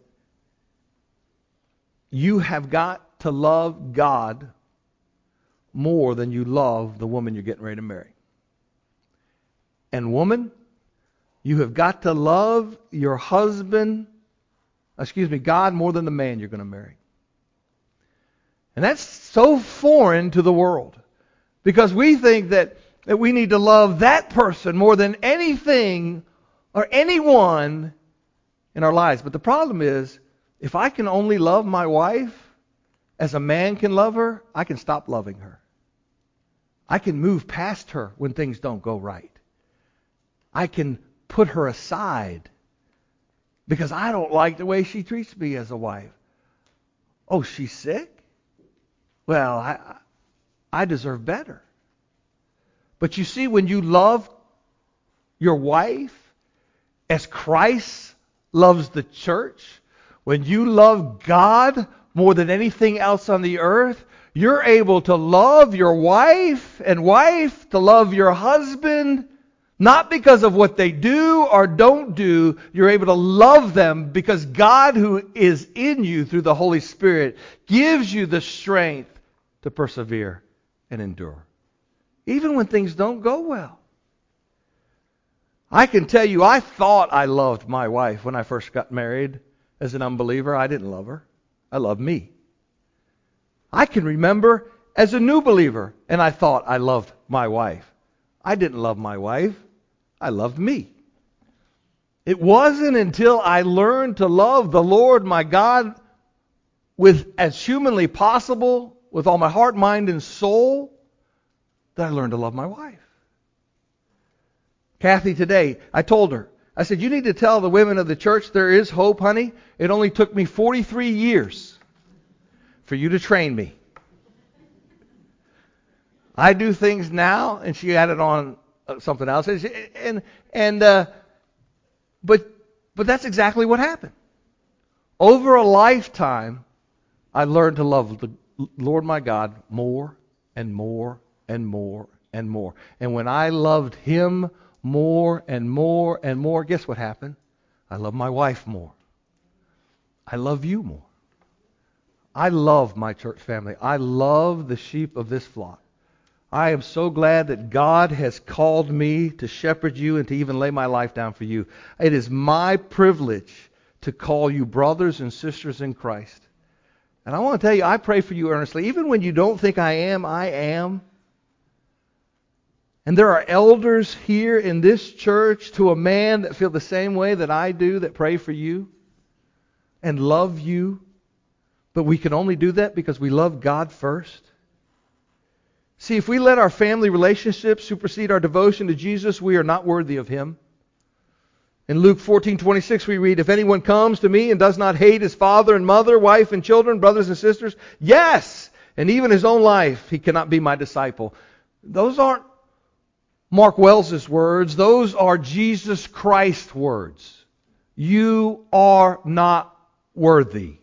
you have got to love God more than you love the woman you're getting ready to marry. And woman, you have got to love your husband, excuse me, God more than the man you're going to marry. And that's so foreign to the world. Because we think that, that we need to love that person more than anything or anyone in our lives. But the problem is, if I can only love my wife as a man can love her, I can stop loving her. I can move past her when things don't go right. I can put her aside because I don't like the way she treats me as a wife. Oh, she's sick? Well, I, I deserve better. But you see, when you love your wife as Christ loves the church, when you love God more than anything else on the earth, you're able to love your wife and wife to love your husband. Not because of what they do or don't do, you're able to love them because God who is in you through the Holy Spirit gives you the strength to persevere and endure. Even when things don't go well. I can tell you, I thought I loved my wife when I first got married as an unbeliever. I didn't love her. I loved me. I can remember as a new believer, and I thought I loved my wife. I didn't love my wife. I loved me. It wasn't until I learned to love the Lord my God with as humanly possible, with all my heart, mind, and soul, that I learned to love my wife. Kathy today, I told her, I said, you need to tell the women of the church there is hope, honey. It only took me forty-three years for you to train me. I do things now, and she added on something else, and and uh, but but that's exactly what happened. Over a lifetime, I learned to love the Lord my God more and more and more and more. And when I loved Him more and more and more, guess what happened? I love my wife more. I love you more. I love my church family. I love the sheep of this flock. I am so glad that God has called me to shepherd you and to even lay my life down for you. It is my privilege to call you brothers and sisters in Christ. And I want to tell you, I pray for you earnestly. Even when you don't think I am, I am. And there are elders here in this church to a man that feel the same way that I do, that pray for you and love you. But we can only do that because we love God first. See, if we let our family relationships supersede our devotion to Jesus, we are not worthy of Him. In Luke fourteen twenty-six we read, if anyone comes to me and does not hate his father and mother, wife and children, brothers and sisters, yes, and even his own life, he cannot be my disciple. Those aren't Mark Wells's words. Those are Jesus Christ's words. You are not worthy.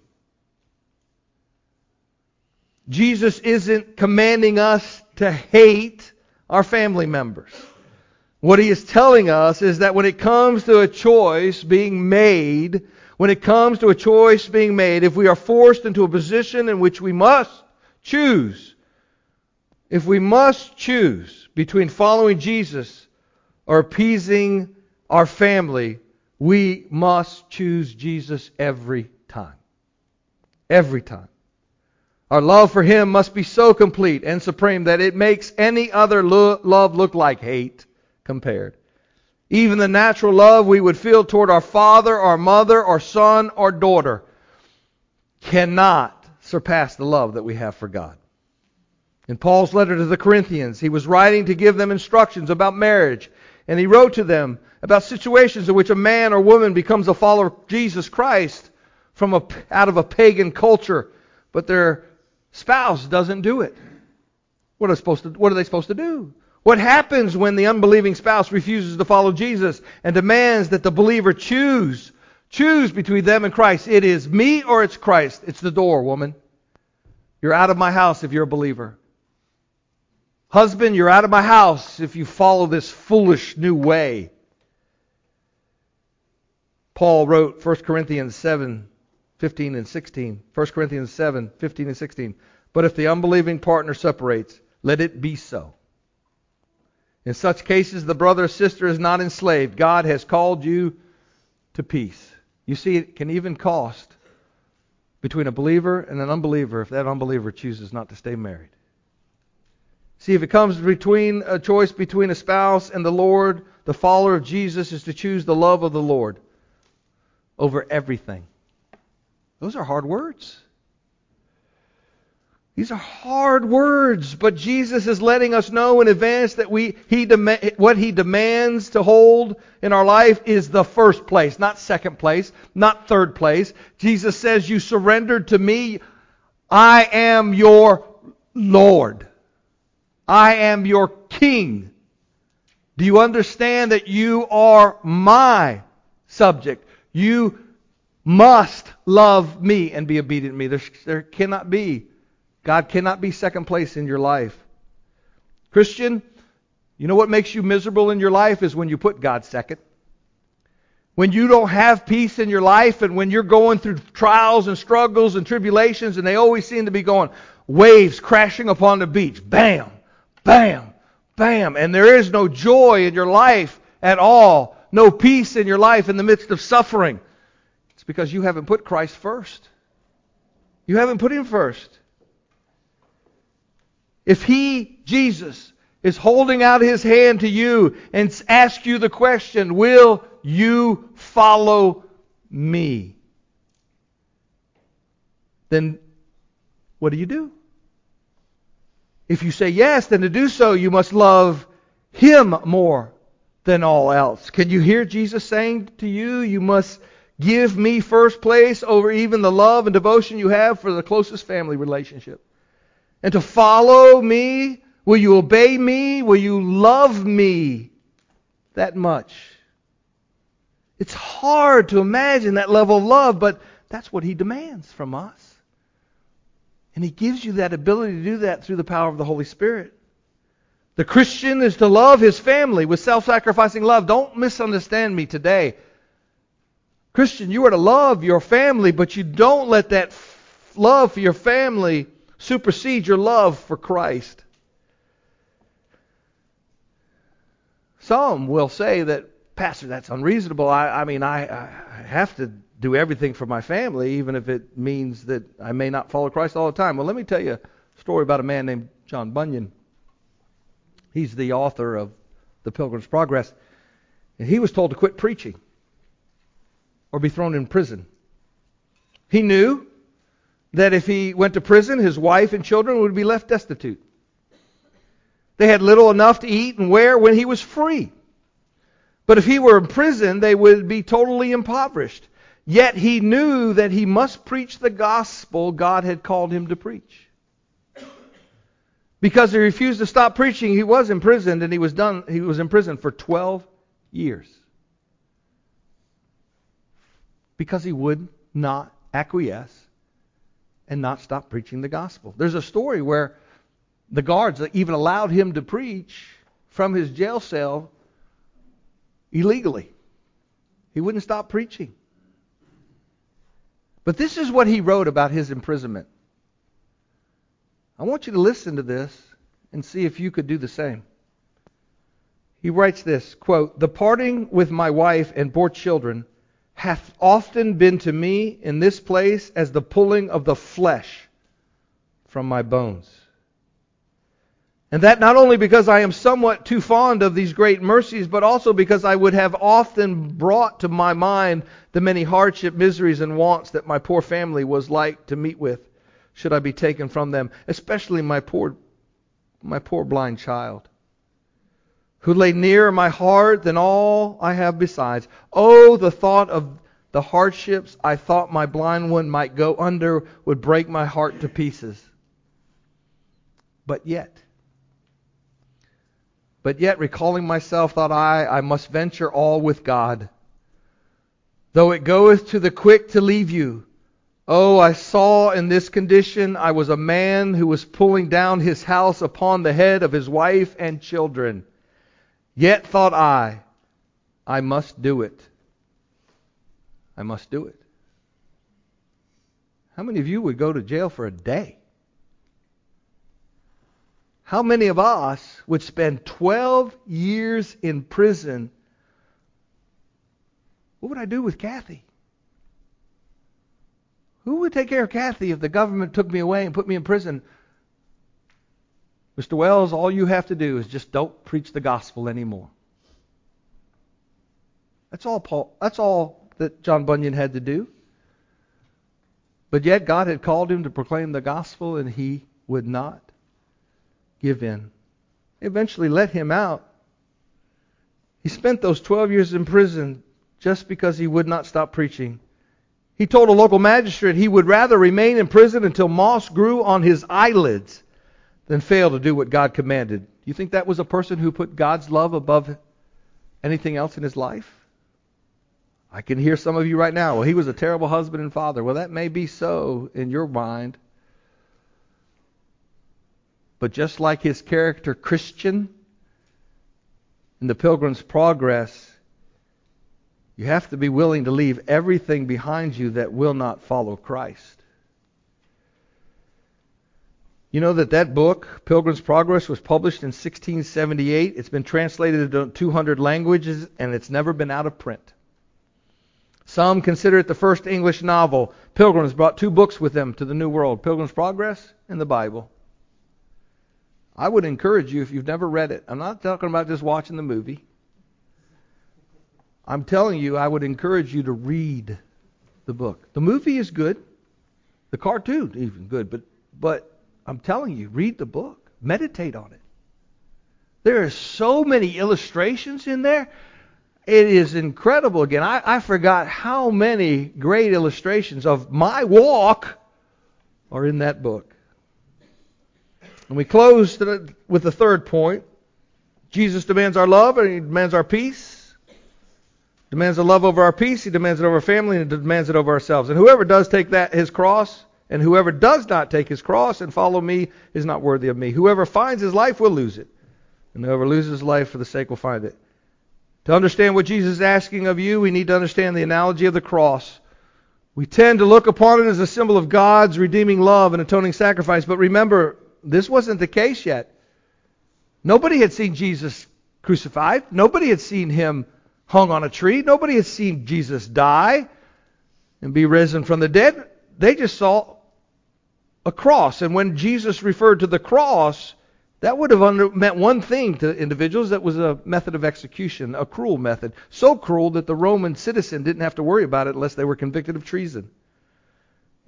Jesus isn't commanding us to hate our family members. What He is telling us is that when it comes to a choice being made, when it comes to a choice being made, if we are forced into a position in which we must choose, if we must choose between following Jesus or appeasing our family, we must choose Jesus every time. Every time. Our love for Him must be so complete and supreme that it makes any other lo- love look like hate compared. Even the natural love we would feel toward our father, our mother, our son, or daughter cannot surpass the love that we have for God. In Paul's letter to the Corinthians, he was writing to give them instructions about marriage, and he wrote to them about situations in which a man or woman becomes a follower of Jesus Christ from a, out of a pagan culture, but their spouse doesn't do it. What are, supposed to, what are they supposed to do? What happens when the unbelieving spouse refuses to follow Jesus and demands that the believer choose, choose between them and Christ? It is me or it's Christ. It's the door, woman. You're out of my house if you're a believer. Husband, you're out of my house if you follow this foolish new way. Paul wrote First Corinthians seven, fifteen and sixteen. First Corinthians seven, fifteen and sixteen. But if the unbelieving partner separates, let it be so. In such cases, the brother or sister is not enslaved. God has called you to peace. You see, it can even cost between a believer and an unbeliever if that unbeliever chooses not to stay married. See, if it comes between a choice between a spouse and the Lord, the follower of Jesus is to choose the love of the Lord over everything. Those are hard words. These are hard words, but Jesus is letting us know in advance that we he dem- what He demands to hold in our life is the first place, not second place, not third place. Jesus says, you surrendered to me. I am your Lord. I am your King. Do you understand that you are my subject? You must love me and be obedient to me. There, there cannot be God cannot be second place in your life. Christian, you know what makes you miserable in your life is when you put God second. When you don't have peace in your life and when you're going through trials and struggles and tribulations and they always seem to be going waves crashing upon the beach. Bam, bam, bam. And there is no joy in your life at all. No peace in your life in the midst of suffering. It's because you haven't put Christ first. You haven't put Him first. If He, Jesus, is holding out His hand to you and asks you the question, will you follow me? Then what do you do? If you say yes, then to do so you must love Him more than all else. Can you hear Jesus saying to you, you must give me first place over even the love and devotion you have for the closest family relationship? And to follow me, will you obey me? Will you love me that much? It's hard to imagine that level of love, but that's what He demands from us. And He gives you that ability to do that through the power of the Holy Spirit. The Christian is to love his family with self-sacrificing love. Don't misunderstand me today. Christian, you are to love your family, but you don't let that f- love for your family supersede your love for Christ. Some will say that, Pastor, that's unreasonable. I, I mean, I, I have to do everything for my family, even if it means that I may not follow Christ all the time. Well, let me tell you a story about a man named John Bunyan. He's the author of The Pilgrim's Progress. And he was told to quit preaching or be thrown in prison. He knew that if he went to prison, his wife and children would be left destitute. They had little enough to eat and wear when he was free. But if he were in prison, they would be totally impoverished. Yet he knew that he must preach the gospel God had called him to preach. Because he refused to stop preaching, he was imprisoned, and he was done. He was in prison for twelve years. Because he would not acquiesce and not stop preaching the gospel. There's a story where the guards even allowed him to preach from his jail cell illegally. He wouldn't stop preaching. But this is what he wrote about his imprisonment. I want you to listen to this and see if you could do the same. He writes this, quote, "The parting with my wife and four children hath often been to me in this place as the pulling of the flesh from my bones. And that not only because I am somewhat too fond of these great mercies, but also because I would have often brought to my mind the many hardship, miseries, and wants that my poor family was like to meet with, should I be taken from them, especially my poor, my poor blind child, who lay nearer my heart than all I have besides. Oh, the thought of the hardships I thought my blind one might go under would break my heart to pieces. But yet, but yet, recalling myself, thought I, I must venture all with God. Though it goeth to the quick to leave you. Oh, I saw in this condition I was a man who was pulling down his house upon the head of his wife and children. Yet thought I, I must do it. I must do it." How many of you would go to jail for a day? How many of us would spend twelve years in prison? What would I do with Kathy? Who would take care of Kathy if the government took me away and put me in prison? Mister Wells, all you have to do is just don't preach the gospel anymore. That's all Paul, that's all that John Bunyan had to do. But yet God had called him to proclaim the gospel, and he would not give in. They eventually let him out. He spent those twelve years in prison just because he would not stop preaching. He told a local magistrate he would rather remain in prison until moss grew on his eyelids than fail to do what God commanded. Do you think that was a person who put God's love above anything else in his life? I can hear some of you right now, well, he was a terrible husband and father. Well, that may be so in your mind. But just like his character Christian in the Pilgrim's Progress, you have to be willing to leave everything behind you that will not follow Christ. You know that that book, Pilgrim's Progress, was published in sixteen seventy-eight. It's been translated into two hundred languages, and it's never been out of print. Some consider it the first English novel. Pilgrims brought two books with them to the New World, Pilgrim's Progress and the Bible. I would encourage you, if you've never read it, I'm not talking about just watching the movie. I'm telling you, I would encourage you to read the book. The movie is good. The cartoon is even good. But, but I'm telling you, read the book. Meditate on it. There are so many illustrations in there. It is incredible. Again, I, I forgot how many great illustrations of my walk are in that book. And we close with the third point. Jesus demands our love, and he demands our peace. Demands the love over our peace, he demands it over our family, and he demands it over ourselves. And whoever does take that his cross, and whoever does not take his cross and follow me is not worthy of me. Whoever finds his life will lose it, and whoever loses his life for the sake will find it. To understand what Jesus is asking of you, we need to understand the analogy of the cross. We tend to look upon it as a symbol of God's redeeming love and atoning sacrifice, but remember, this wasn't the case yet. Nobody had seen Jesus crucified. Nobody had seen him hung on a tree. Nobody had seen Jesus die and be risen from the dead. They just saw a cross. And when Jesus referred to the cross, that would have under, meant one thing to individuals. That was a method of execution, a cruel method. So cruel that the Roman citizen didn't have to worry about it unless they were convicted of treason.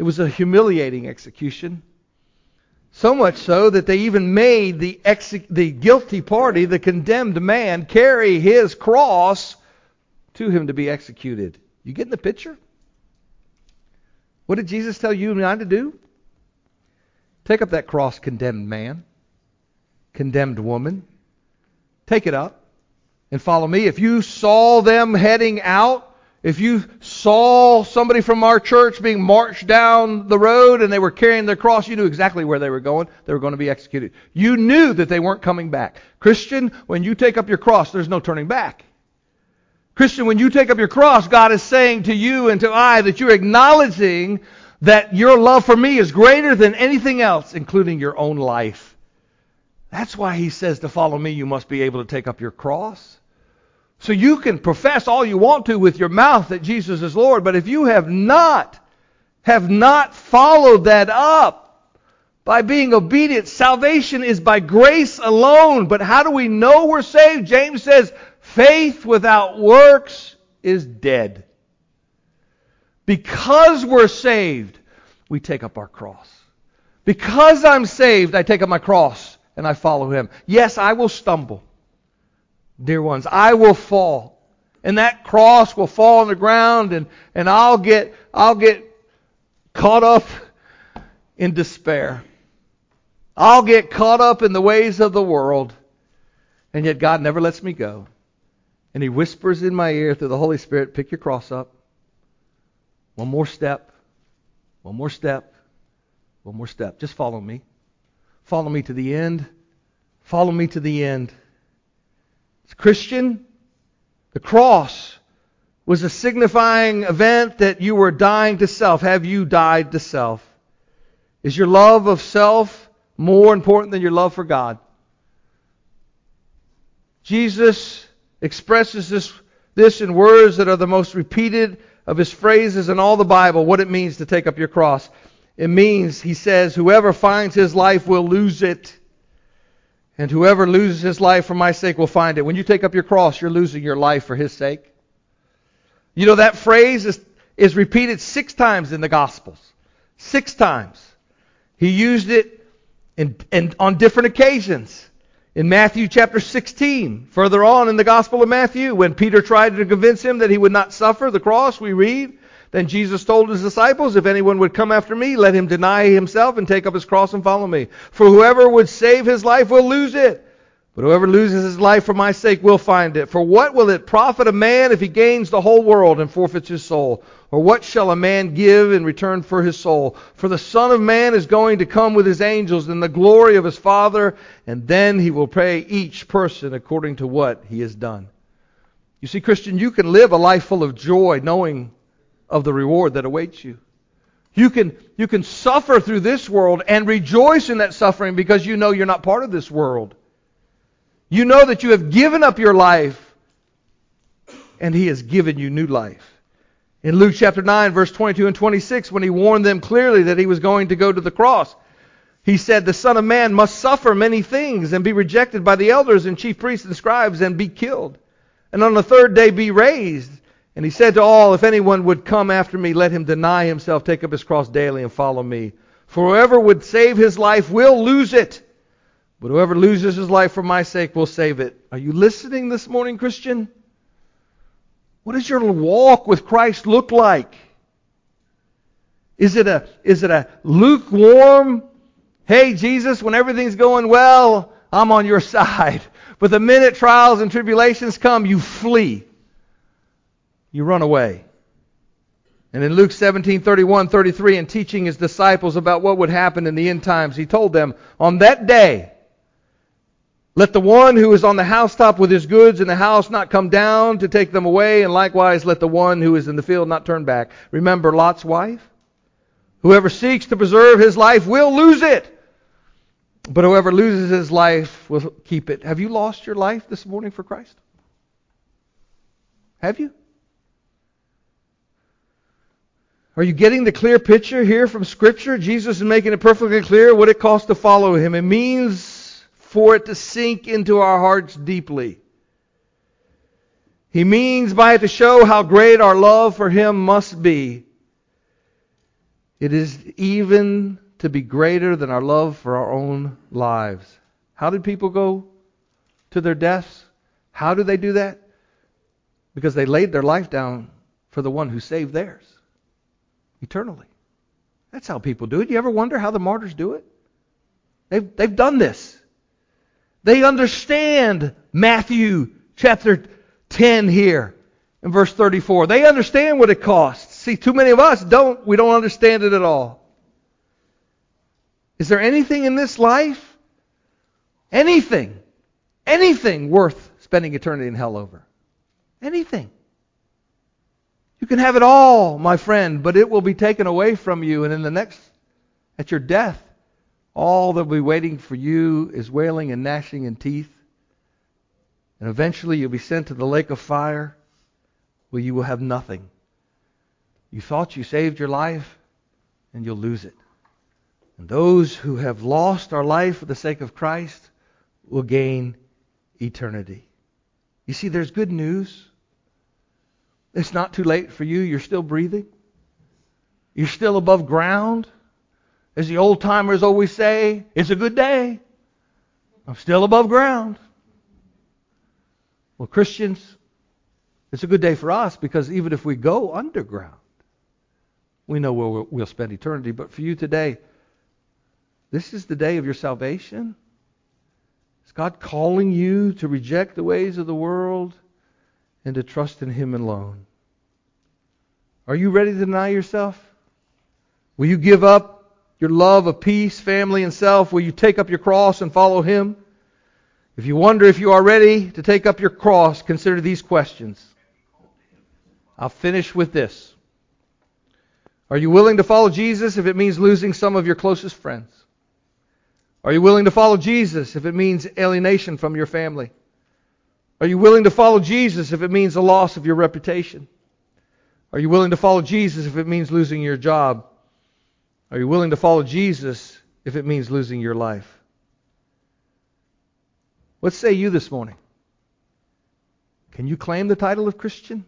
It was a humiliating execution. So much so that they even made the ex- the guilty party, the condemned man, carry his cross to him to be executed. You getting the picture? What did Jesus tell you and I to do? Take up that cross, condemned man, condemned woman. Take it up and follow me. If you saw them heading out, if you saw somebody from our church being marched down the road and they were carrying their cross, you knew exactly where they were going. They were going to be executed. You knew that they weren't coming back. Christian, when you take up your cross, there's no turning back. Christian, when you take up your cross, God is saying to you and to I that you're acknowledging that your love for me is greater than anything else, including your own life. That's why He says to follow me, you must be able to take up your cross. So you can profess all you want to with your mouth that Jesus is Lord, but if you have not, have not followed that up by being obedient, salvation is by grace alone. But how do we know we're saved? James says, faith without works is dead. Because we're saved, we take up our cross. Because I'm saved, I take up my cross and I follow Him. Yes, I will stumble. Dear ones, I will fall. And that cross will fall on the ground and, and I'll get I'll get caught up in despair. I'll get caught up in the ways of the world. And yet God never lets me go. And He whispers in my ear through the Holy Spirit, pick your cross up. One more step. One more step. One more step. Just follow me. Follow me to the end. Follow me to the end. Christian, the cross was a signifying event that you were dying to self. Have you died to self? Is your love of self more important than your love for God? Jesus expresses this, this in words that are the most repeated of His phrases in all the Bible, what it means to take up your cross. It means, He says, whoever finds his life will lose it. And whoever loses his life for my sake will find it. When you take up your cross, you're losing your life for His sake. You know, that phrase is, is repeated six times in the Gospels. Six times. He used it in, in, on different occasions. In Matthew chapter sixteen, further on in the Gospel of Matthew, when Peter tried to convince him that he would not suffer the cross, we read, then Jesus told His disciples, if anyone would come after me, let him deny himself and take up his cross and follow me. For whoever would save his life will lose it. But whoever loses his life for my sake will find it. For what will it profit a man if he gains the whole world and forfeits his soul? Or what shall a man give in return for his soul? For the Son of Man is going to come with His angels in the glory of His Father, and then He will pay each person according to what he has done. You see, Christian, you can live a life full of joy knowing of the reward that awaits you. You can, you can suffer through this world and rejoice in that suffering because you know you're not part of this world. You know that you have given up your life and He has given you new life. In Luke chapter nine, verse twenty-two and twenty-six, when He warned them clearly that He was going to go to the cross, He said, the Son of Man must suffer many things and be rejected by the elders and chief priests and scribes and be killed, and on the third day be raised. And He said to all, if anyone would come after me, let him deny himself, take up his cross daily, and follow me. For whoever would save his life will lose it. But whoever loses his life for my sake will save it. Are you listening this morning, Christian? What does your walk with Christ look like? Is it a, is it a lukewarm, hey, Jesus, when everything's going well, I'm on your side. But the minute trials and tribulations come, you flee. You run away. And in Luke seventeen, thirty-one, thirty-three, in teaching His disciples about what would happen in the end times, He told them, on that day, let the one who is on the housetop with his goods in the house not come down to take them away, and likewise let the one who is in the field not turn back. Remember Lot's wife? Whoever seeks to preserve his life will lose it. But whoever loses his life will keep it. Have you lost your life this morning for Christ? Have you? Are you getting the clear picture here from Scripture? Jesus is making it perfectly clear what it costs to follow Him. It means for it to sink into our hearts deeply. He means by it to show how great our love for Him must be. It is even to be greater than our love for our own lives. How did people go to their deaths? How do they do that? Because they laid their life down for the one who saved theirs eternally. That's how people do it. You ever wonder how the martyrs do it? They've, they've done this. They understand Matthew chapter ten here in verse thirty-four. They understand what it costs. See, too many of us don't. We don't understand it at all. Is there anything in this life, anything, anything worth spending eternity in hell over? Anything. You can have it all, my friend, but it will be taken away from you, and in the next, at your death, all that will be waiting for you is wailing and gnashing in teeth. And eventually you'll be sent to the lake of fire where you will have nothing. You thought you saved your life, and you'll lose it. And those who have lost our life for the sake of Christ will gain eternity. You see, there's good news. It's not too late for you. You're still breathing. You're still above ground. As the old timers always say, it's a good day. I'm still above ground. Well, Christians, it's a good day for us because even if we go underground, we know where we'll, we'll spend eternity. But for you today, this is the day of your salvation. Is God calling you to reject the ways of the world and to trust in Him alone? Are you ready to deny yourself? Will you give up your love of peace, family, and self? Will you take up your cross and follow Him? If you wonder if you are ready to take up your cross, consider these questions. I'll finish with this. Are you willing to follow Jesus if it means losing some of your closest friends? Are you willing to follow Jesus if it means alienation from your family? Are you willing to follow Jesus if it means the loss of your reputation? Are you willing to follow Jesus if it means losing your job? Are you willing to follow Jesus if it means losing your life? What say you this morning? Can you claim the title of Christian?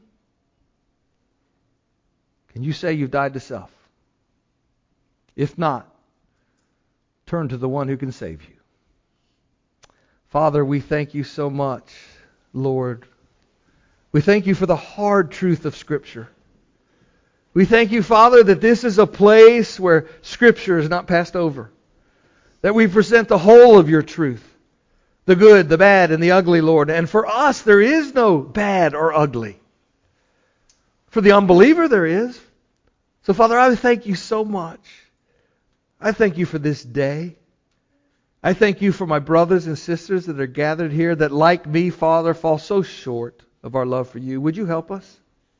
Can you say you've died to self? If not, turn to the one who can save you. Father, we thank you so much, Lord. We thank you for the hard truth of Scripture. We thank you, Father, that this is a place where Scripture is not passed over. That we present the whole of your truth. The good, the bad, and the ugly, Lord. And for us, there is no bad or ugly. For the unbeliever, there is. So, Father, I thank you so much. I thank you for this day. I thank you for my brothers and sisters that are gathered here that, like me, Father, fall so short of our love for you. Would you help us?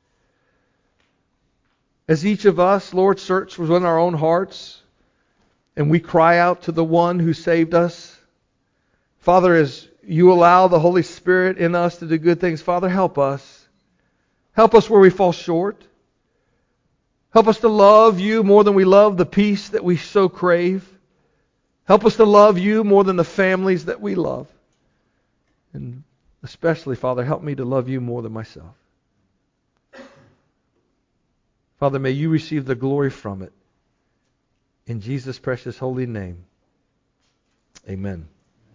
As each of us, Lord, search within our own hearts and we cry out to the one who saved us. Father, as you allow the Holy Spirit in us to do good things, Father, help us. Help us where we fall short. Help us to love you more than we love the peace that we so crave. Help us to love you more than the families that we love. And especially, Father, help me to love you more than myself. Father, may you receive the glory from it. In Jesus' precious holy name. Amen.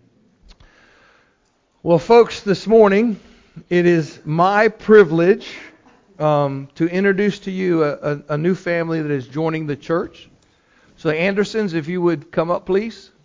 Well, folks, this morning, it is my privilege um, to introduce to you a, a, a new family that is joining the church. So, Andersons, if you would come up, please.